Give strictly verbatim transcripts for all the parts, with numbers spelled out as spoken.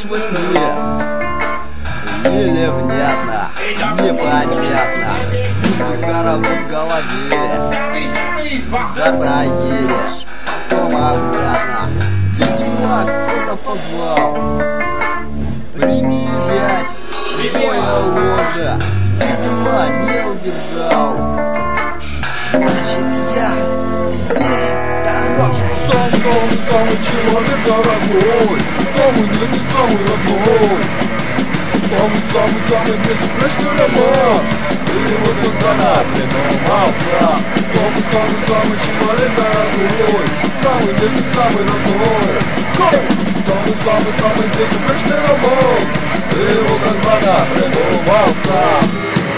лишь во сне. Еле внятно, непонятно, мысли хоровод в голове. Да проедешь, потом обратно. Видимо, кто-то позвал примерять чужое ложе. Видимо, не удержал. Значит, я тебе дороже. Самый-самый-самый человек дорогой, самый нежный, самый родной, самый-самый-самый безупречный роман. И вот когда придумался, самый-самый-самый человек дорогой, самый нежный, самый родной, самый-самый-самый безупречный роман. И вот когда придумался.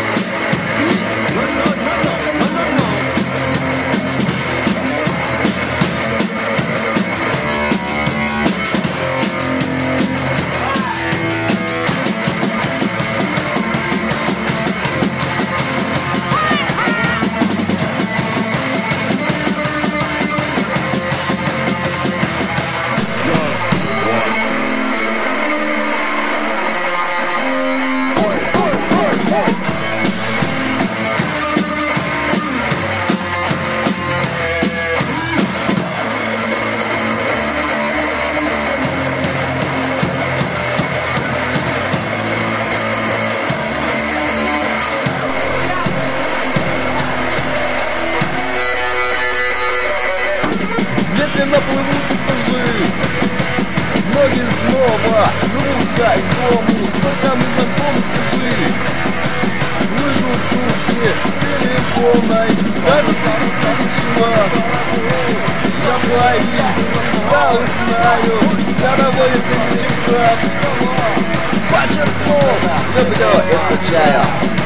Медленно плывут этажи, ноги снова рвутся к дому. Только мы знакомы, скажи. Слышу в трубке телефонной, даже сидит тысячи раз. Я плохих правых знаю, я доводит тысячи раз. Подчеркнул, люблю и скучаю.